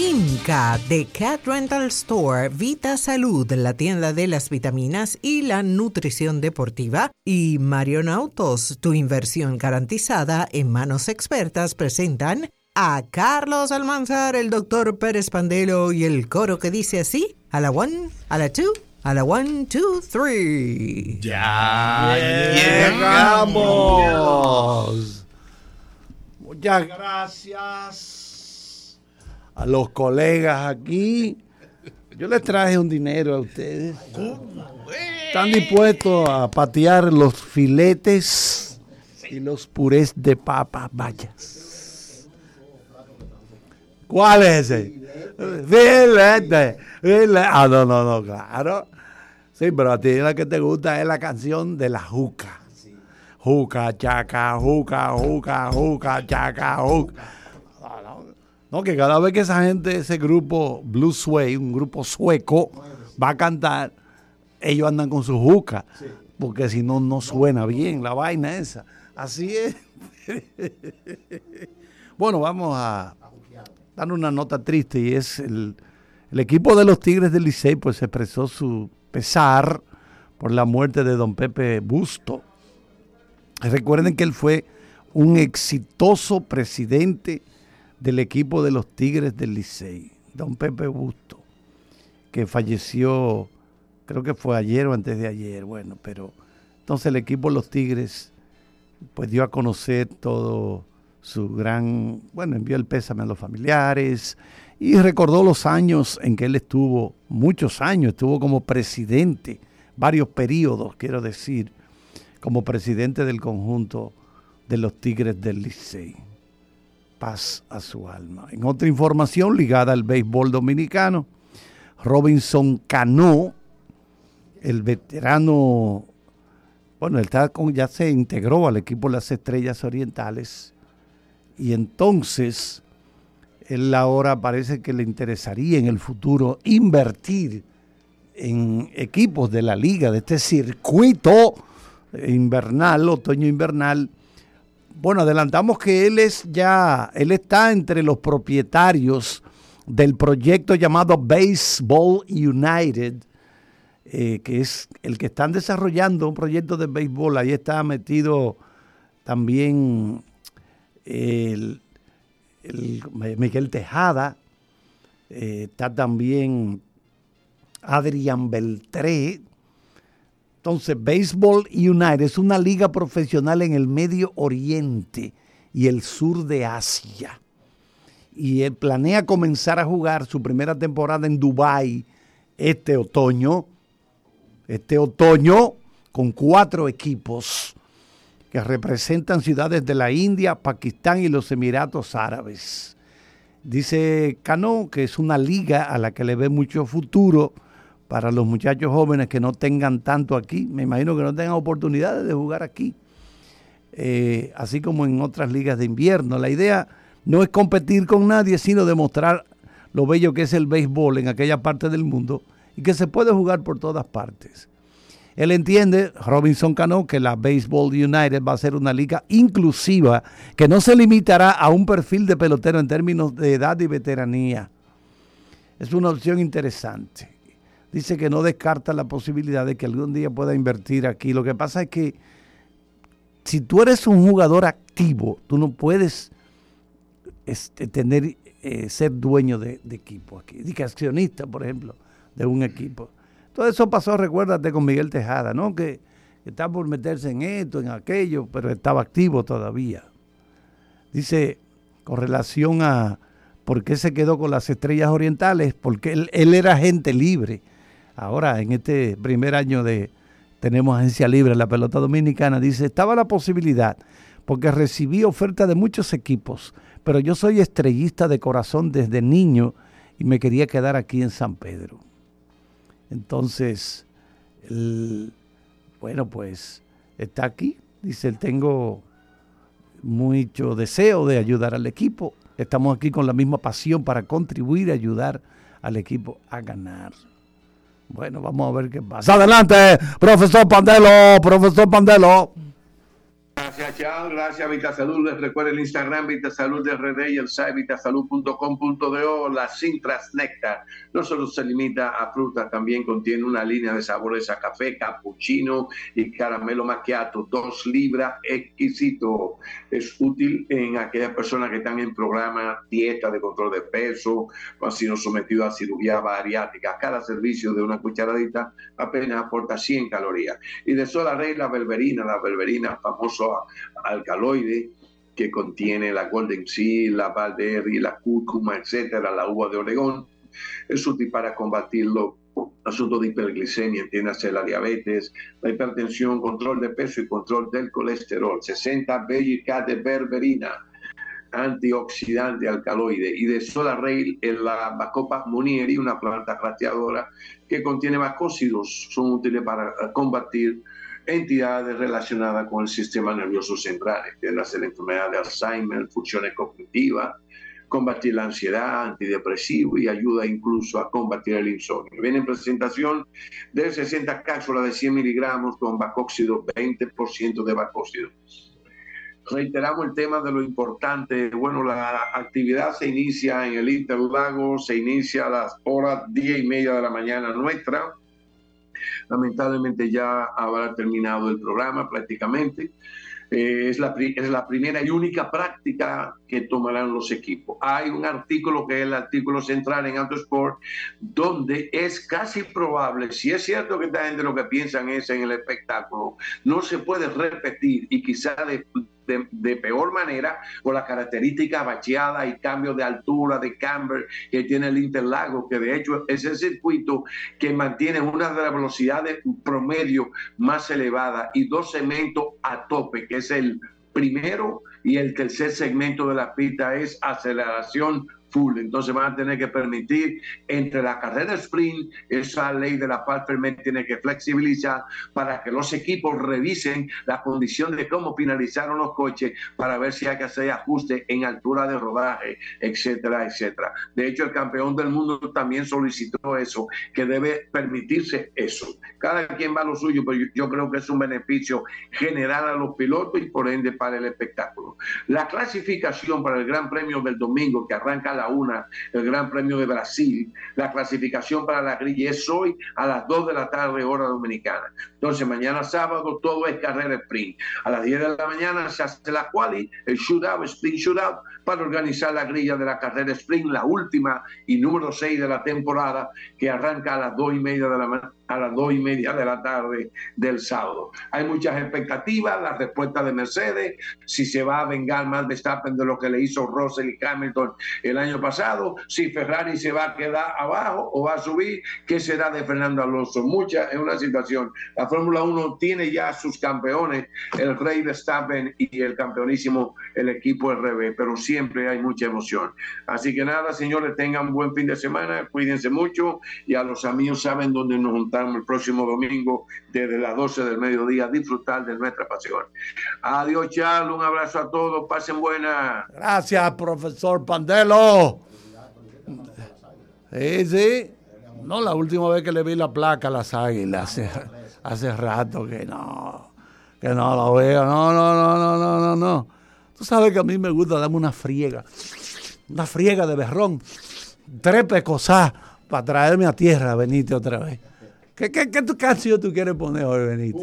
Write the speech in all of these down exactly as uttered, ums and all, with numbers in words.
IMCA, The Cat Rental Store, Vita Salud, la tienda de las vitaminas y la nutrición deportiva, y Marion Autos, tu inversión garantizada en manos expertas, presentan a Carlos Almanzar, el doctor Pérez Pandelo y el coro que dice así: a la one, a la two, a la one, two, three. ¡Ya llegamos! Muchas gracias a los colegas aquí. Yo les traje un dinero a ustedes. ¿Están dispuestos a patear los filetes y los purés de papa? Vaya. ¿Cuál es ese? Filete. Filete. Ah, no, no, no, claro. Sí, pero a ti la que te gusta es la canción de la juca. Juca, chaca, juca, juca, juca, chaca, juca. No, que cada vez que esa gente, ese grupo Blue Sway, un grupo sueco, va a cantar, ellos andan con su juca, porque si no, no suena bien la vaina esa. Así es. Bueno, vamos a dar una nota triste, y es el, el equipo de los Tigres del Licey, pues expresó su pesar por la muerte de don Pepe Busto. Recuerden que él fue un exitoso presidente del equipo de los Tigres del Licey, don Pepe Busto, que falleció, creo que fue ayer o antes de ayer. Bueno, pero entonces el equipo de los Tigres pues dio a conocer todo su gran, bueno, envió el pésame a los familiares y recordó los años en que él estuvo, muchos años, estuvo como presidente, varios periodos, quiero decir, como presidente del conjunto de los Tigres del Licey. Paz a su alma. En otra información ligada al béisbol dominicano, Robinson Cano, el veterano, bueno, él está con, ya se integró al equipo de las Estrellas Orientales, y entonces él ahora parece que le interesaría en el futuro invertir en equipos de la liga, de este circuito invernal, otoño-invernal. Bueno, adelantamos que él es ya, él está entre los propietarios del proyecto llamado Baseball United, eh, que es el que están desarrollando un proyecto de béisbol. Ahí está metido también el, el Miguel Tejada, eh, está también Adrián Beltré. Entonces, Baseball United es una liga profesional en el Medio Oriente y el sur de Asia. Y él planea comenzar a jugar su primera temporada en Dubái este otoño. Este otoño con cuatro equipos que representan ciudades de la India, Pakistán y los Emiratos Árabes. Dice Cano que es una liga a la que le ve mucho futuro para los muchachos jóvenes que no tengan tanto aquí. Me imagino que no tengan oportunidades de jugar aquí, eh, así como en otras ligas de invierno. La idea no es competir con nadie, sino demostrar lo bello que es el béisbol en aquella parte del mundo y que se puede jugar por todas partes. Él entiende, Robinson Cano, que la Baseball United va a ser una liga inclusiva que no se limitará a un perfil de pelotero en términos de edad y veteranía. Es una opción interesante. Dice que no descarta la posibilidad de que algún día pueda invertir aquí. Lo que pasa es que si tú eres un jugador activo, tú no puedes este, tener, eh, ser dueño de, de equipo aquí. Dice accionista, por ejemplo, de un equipo. Todo eso pasó, recuérdate, con Miguel Tejada, ¿no? Que, que está por meterse en esto, en aquello, pero estaba activo todavía. Dice, con relación a por qué se quedó con las Estrellas Orientales, porque él, él era agente libre. Ahora, en este primer año de tenemos agencia libre en la pelota dominicana, dice, estaba la posibilidad, porque recibí ofertas de muchos equipos, pero yo soy estrellista de corazón desde niño y me quería quedar aquí en San Pedro. Entonces, el, bueno, pues está aquí. Dice, tengo mucho deseo de ayudar al equipo. Estamos aquí con la misma pasión para contribuir y ayudar al equipo a ganar. Bueno, vamos a ver qué pasa. Adelante, profesor Pandelo, profesor Pandelo. Gracias, Charles. Gracias, Vitasalud. Les recuerda el Instagram Vitasalud de R D y el site vitasalud punto com punto do. La Cintras Néctar no solo se limita a frutas, también contiene una línea de sabores a café, cappuccino y caramelo macchiato. Dos libras, exquisito. Es útil en aquellas personas que están en programa dieta de control de peso o han sido sometidos a cirugía bariátrica. Cada servicio de una cucharadita apenas aporta cien calorías. Y de Sola Rey, la berberina, la berberina famoso alcaloide que contiene la golden seal, la valderri, la cúrcuma, etcétera, la uva de Oregón, es útil para combatir los asuntos de hiperglicemia, entiéndase la diabetes, la hipertensión, control de peso y control del colesterol. sesenta Belgica de berberina, antioxidante alcaloide, y de Sola Rey en la Bacopa munieri, una planta rastreadora que contiene bacósidos, son útiles para combatir entidades relacionadas con el sistema nervioso central, que es la enfermedad de Alzheimer, funciones cognitivas, combatir la ansiedad, antidepresivo y ayuda incluso a combatir el insomnio. Viene en presentación de sesenta cápsulas de cien miligramos con bacóxido, veinte por ciento de bacóxido. Reiteramos el tema de lo importante. Bueno, la actividad se inicia en el Interlago, se inicia a las horas diez y media de la mañana nuestra. Lamentablemente ya habrá terminado el programa prácticamente. Eh, es, la, es la primera y única práctica que tomarán los equipos. Hay un artículo que es el artículo central en Autosport, donde es casi probable, si es cierto que esta gente lo que piensan es en el espectáculo, no se puede repetir y quizá de, de, de peor manera por la característica bacheada y cambio de altura, de camber que tiene el Interlagos, que de hecho es el circuito que mantiene una de las velocidades promedio más elevada y dos segmentos a tope, que es el primero y el tercer segmento de la pista es aceleración full. Entonces van a tener que permitir entre la carrera sprint, esa ley de la par ferment tiene que flexibilizar para que los equipos revisen la condición de cómo finalizaron los coches para ver si hay que hacer ajustes en altura de rodaje, etcétera, etcétera. De hecho, el campeón del mundo también solicitó eso, que debe permitirse eso. Cada quien va a lo suyo, pero yo, yo creo que es un beneficio general a los pilotos y por ende para el espectáculo. La clasificación para el Gran Premio del domingo, que arranca a la una, el Gran Premio de Brasil, la clasificación para la grilla es hoy a las dos de la tarde, hora dominicana. Entonces, mañana sábado todo es carrera sprint. A las diez de la mañana se hace la quali, el shootout, sprint shootout, para organizar la grilla de la carrera sprint, la última y número seis de la temporada, que arranca a las dos y media de la a las dos y media de la tarde del sábado. Hay muchas expectativas, la respuesta de Mercedes, si se va a vengar más Verstappen de lo que le hizo Russell y Hamilton el año pasado, si Ferrari se va a quedar abajo o va a subir, ¿qué será de Fernando Alonso? Mucha es una situación. La Fórmula uno tiene ya sus campeones, el Rey Verstappen y el campeonísimo, el equipo R B, pero siempre hay mucha emoción. Así que nada, señores, tengan un buen fin de semana, cuídense mucho y a los amigos saben dónde nos juntamos el próximo domingo desde las doce del mediodía a disfrutar de nuestra pasión. Adiós, Charles, un abrazo a todos, pasen buena. Gracias, profesor Pandelo. Sí, sí. No, la última vez que le vi la placa a las Águilas, hace, hace rato que no, que no la veo, no, no, no, no, no, no, no. Tú sabes que a mí me gusta darme una friega, una friega de berrón, tres pecosás para traerme a tierra, Benito, otra vez. ¿Qué, qué, qué tu canción tú quieres poner hoy, Benito?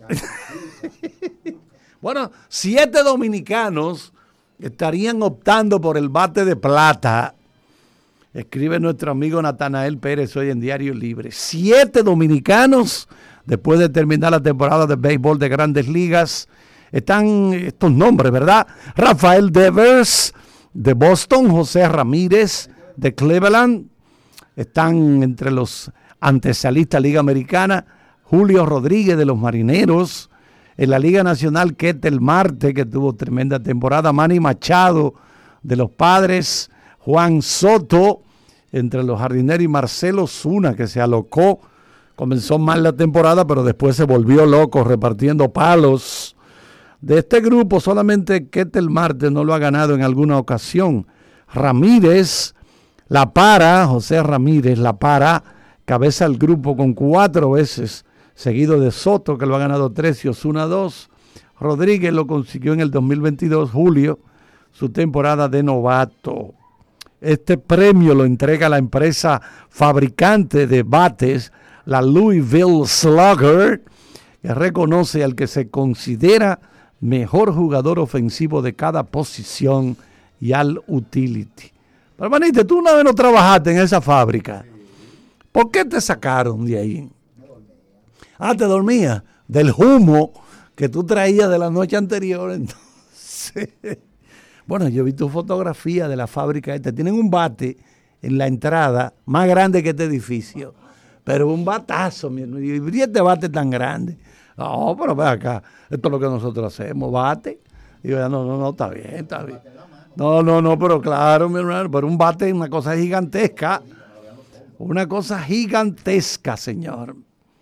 Bueno, siete dominicanos estarían optando por el bate de plata. Escribe nuestro amigo Natanael Pérez hoy en Diario Libre. Siete dominicanos, después de terminar la temporada de béisbol de Grandes Ligas, están estos nombres, ¿verdad? Rafael Devers, de Boston, José Ramírez, de Cleveland, están entre los antesalistas Liga Americana, Julio Rodríguez de los Marineros, en la Liga Nacional Ketel Marte, que tuvo tremenda temporada, Manny Machado de los Padres, Juan Soto entre los Jardineros y Marcelo Zuna, que se alocó, comenzó mal la temporada, pero después se volvió loco repartiendo palos. De este grupo solamente Ketel Marte no lo ha ganado en alguna ocasión. Ramírez, La Para, José Ramírez, La Para, cabeza el grupo con cuatro veces, seguido de Soto, que lo ha ganado tres y Osuna dos. Rodríguez lo consiguió en el dos mil veintidós, julio, su temporada de novato. Este premio lo entrega la empresa fabricante de bates, la Louisville Slugger, que reconoce al que se considera mejor jugador ofensivo de cada posición y al utility. Pero, manito, tú una vez no trabajaste en esa fábrica. ¿Por qué te sacaron de ahí? Ah, te dormías del humo que tú traías de la noche anterior. Entonces, bueno, yo vi tu fotografía de la fábrica esta. Tienen un bate en la entrada más grande que este edificio. Pero un batazo, mi hermano. Y este bate tan grande. No, pero ve acá. Esto es lo que nosotros hacemos, bate. Y yo, no, no, no, está bien, está bien. No, no, no, pero claro, mi hermano. Pero un bate es una cosa gigantesca. Una cosa gigantesca, señor.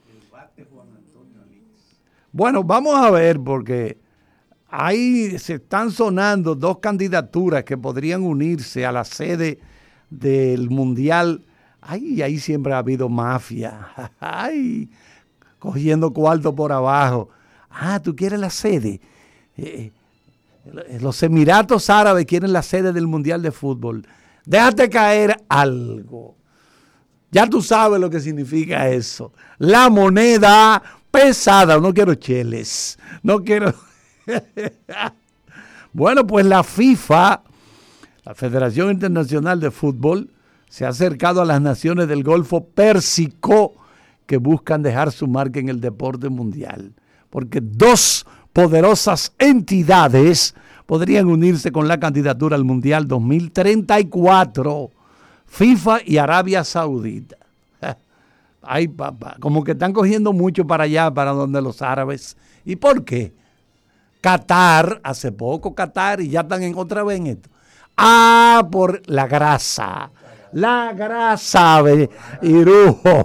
Bueno, vamos a ver, porque ahí se están sonando dos candidaturas que podrían unirse a la sede del Mundial. Ay, ahí siempre ha habido mafia. Ay, cogiendo cuarto por abajo. Ah, ¿tú quieres la sede? Eh, los Emiratos Árabes quieren la sede del Mundial de Fútbol. Déjate caer algo. Ya tú sabes lo que significa eso. La moneda pesada. No quiero cheles. No quiero... Bueno, pues la FIFA, la Federación Internacional de Fútbol, se ha acercado a las naciones del Golfo Pérsico que buscan dejar su marca en el deporte mundial. Porque dos poderosas entidades podrían unirse con la candidatura al Mundial dos mil treinta y cuatro. FIFA y Arabia Saudita. Ay, papá, como que están cogiendo mucho para allá, para donde los árabes. ¿Y por qué? Qatar, hace poco Qatar, y ya están en otra vez en esto. Ah, por la grasa. La grasa, ve, Irujo.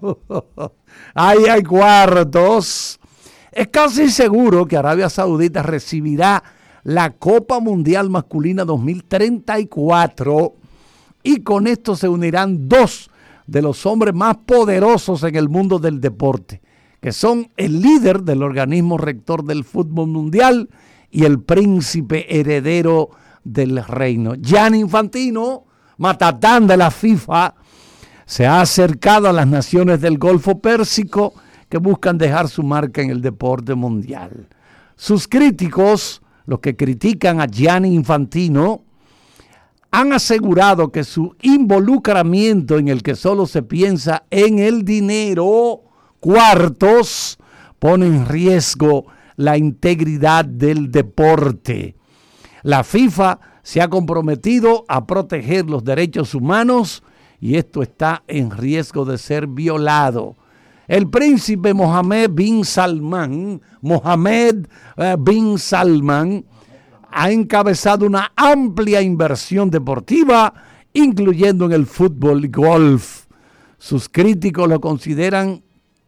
Ahí hay cuartos. Es casi seguro que Arabia Saudita recibirá la Copa Mundial Masculina dos mil treinta y cuatro. Y con esto se unirán dos de los hombres más poderosos en el mundo del deporte, que son el líder del organismo rector del fútbol mundial y el príncipe heredero del reino. Gianni Infantino, matatán de la FIFA, se ha acercado a las naciones del Golfo Pérsico que buscan dejar su marca en el deporte mundial. Sus críticos, los que critican a Gianni Infantino, han asegurado que su involucramiento en el que solo se piensa en el dinero, cuartos, pone en riesgo la integridad del deporte. La FIFA se ha comprometido a proteger los derechos humanos y esto está en riesgo de ser violado. El príncipe Mohammed bin Salman, Mohammed eh, bin Salman, ha encabezado una amplia inversión deportiva, incluyendo en el fútbol y golf. Sus críticos lo consideran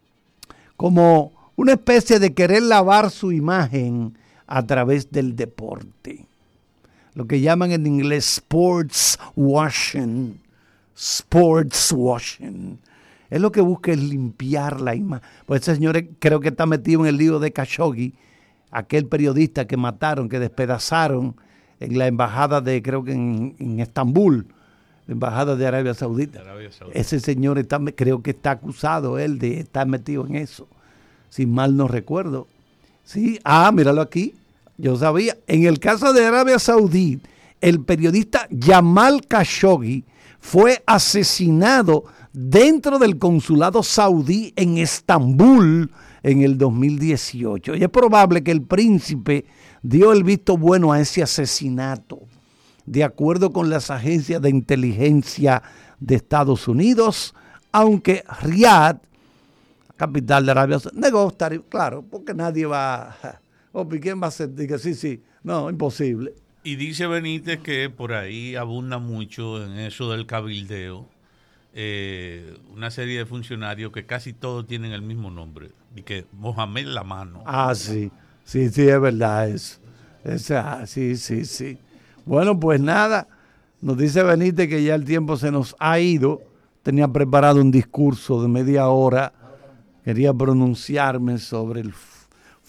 como una especie de querer lavar su imagen a través del deporte. Lo que llaman en inglés sports washing. Sports washing. Es lo que busca es limpiar la imagen. Pues ese señor creo que está metido en el lío de Khashoggi, aquel periodista que mataron, que despedazaron en la embajada de, creo que en, en Estambul, la embajada de Arabia Saudita. Arabia Saudita. Ese señor está, creo que está acusado él de estar metido en eso, si mal no recuerdo. Sí, ah, míralo aquí, yo sabía. En el caso de Arabia Saudita, el periodista Jamal Khashoggi fue asesinado dentro del consulado saudí en Estambul en el dos mil dieciocho. Y es probable que el príncipe dio el visto bueno a ese asesinato. De acuerdo con las agencias de inteligencia de Estados Unidos, aunque Riad, capital de Arabia Saudita, negó estar, claro, porque nadie va, oh, ¿quién va a ser? Dice, sí, sí, no, imposible. Y dice Benítez que por ahí abunda mucho en eso del cabildeo, eh, una serie de funcionarios que casi todos tienen el mismo nombre, y que Mohamed la mano. Ah, sí, sí, sí, es verdad eso. Es, ah, sí, sí, sí. Bueno, pues nada, nos dice Benítez que ya el tiempo se nos ha ido. Tenía preparado un discurso de media hora. Quería pronunciarme sobre el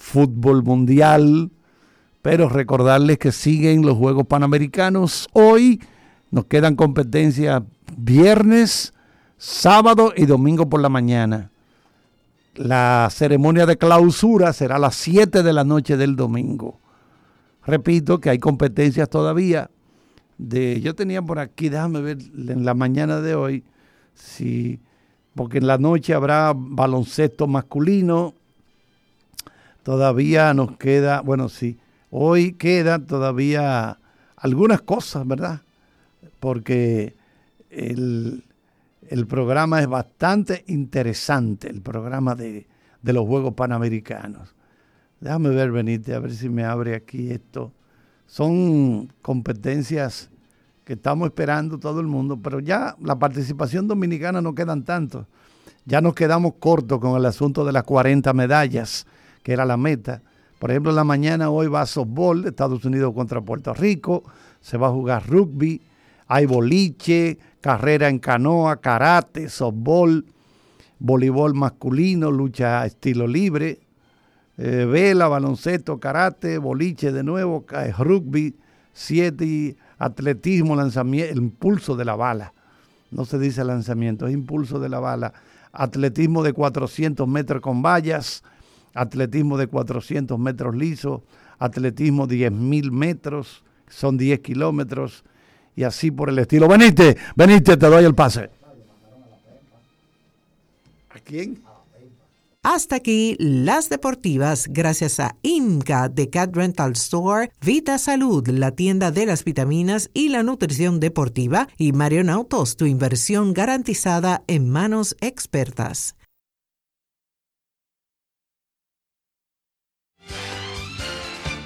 fútbol mundial, pero recordarles que siguen los Juegos Panamericanos. Hoy nos quedan competencias viernes, sábado y domingo por la mañana. La ceremonia de clausura será a las siete de la noche del domingo. Repito que hay competencias todavía. De, yo tenía por aquí, déjame ver en la mañana de hoy, si, porque en la noche habrá baloncesto masculino. Todavía nos queda, bueno, sí, hoy queda todavía algunas cosas, ¿verdad? Porque el, el programa es bastante interesante, el programa de, de los Juegos Panamericanos. Déjame ver, Benítez, a ver si me abre aquí esto. Son competencias que estamos esperando todo el mundo, pero ya la participación dominicana no quedan tanto. Ya nos quedamos cortos con el asunto de las cuarenta medallas, que era la meta. Por ejemplo, en la mañana hoy va softball, Estados Unidos contra Puerto Rico, se va a jugar rugby, hay boliche, carrera en canoa, karate, softball, voleibol masculino, lucha estilo libre, eh, vela, baloncesto, karate, boliche de nuevo, rugby, siete, atletismo, lanzamiento, el impulso de la bala. No se dice lanzamiento, es impulso de la bala. Atletismo de cuatrocientos metros con vallas, atletismo de cuatrocientos metros lisos, atletismo diez mil metros, son diez kilómetros, y así por el estilo. Venite, venite, te doy el pase. ¿A quién? Hasta aquí las deportivas, gracias a IMCA de Cat Rental Store, Vita Salud, la tienda de las vitaminas y la nutrición deportiva, y Marion Autos, tu inversión garantizada en manos expertas.